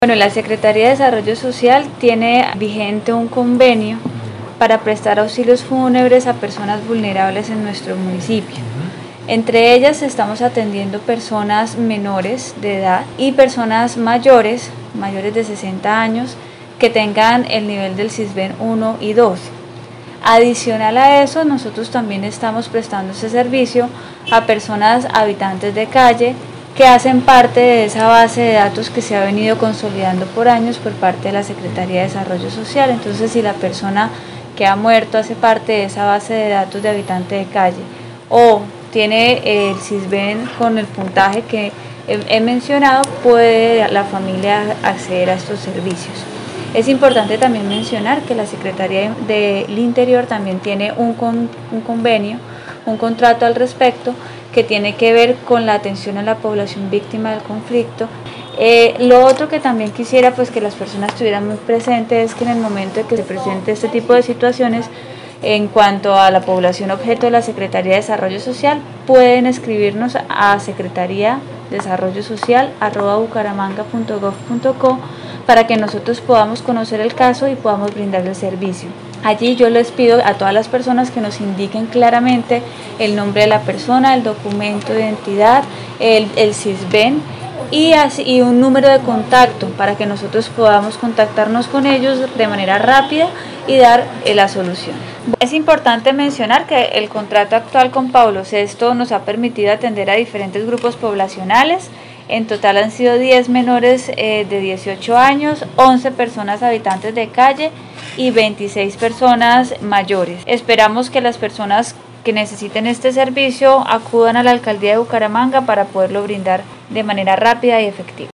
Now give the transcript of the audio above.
Bueno, la Secretaría de Desarrollo Social tiene vigente un convenio para prestar auxilios fúnebres a personas vulnerables en nuestro municipio. Entre ellas estamos atendiendo personas menores de edad y personas mayores de 60 años, que tengan el nivel del SISBEN 1 y 2. Adicional a eso, nosotros también estamos prestando ese servicio a personas habitantes de calle que hacen parte de esa base de datos que se ha venido consolidando por años por parte de la Secretaría de Desarrollo Social. Entonces, si la persona que ha muerto hace parte de esa base de datos de habitante de calle o tiene el SISBEN con el puntaje que he mencionado, puede la familia acceder a estos servicios. Es importante también mencionar que la Secretaría del Interior también tiene un convenio, un contrato al respecto, que tiene que ver con la atención a la población víctima del conflicto. Lo otro que también quisiera pues que las personas estuvieran muy presentes es que en el momento de que se presente este tipo de situaciones, en cuanto a la población objeto de la Secretaría de Desarrollo Social, pueden escribirnos a secretariadesarrollosocial@bucaramanga.gov.co para que nosotros podamos conocer el caso y podamos brindarle el servicio. Allí yo les pido a todas las personas que nos indiquen claramente el nombre de la persona, el documento de identidad, el SISBEN y un número de contacto para que nosotros podamos contactarnos con ellos de manera rápida y dar la solución. Es importante mencionar que el contrato actual con Paulo VI nos ha permitido atender a diferentes grupos poblacionales. En total han sido 10 menores de 18 años, 11 personas habitantes de calle y 26 personas mayores. Esperamos que las personas que necesiten este servicio acudan a la Alcaldía de Bucaramanga para poderlo brindar de manera rápida y efectiva.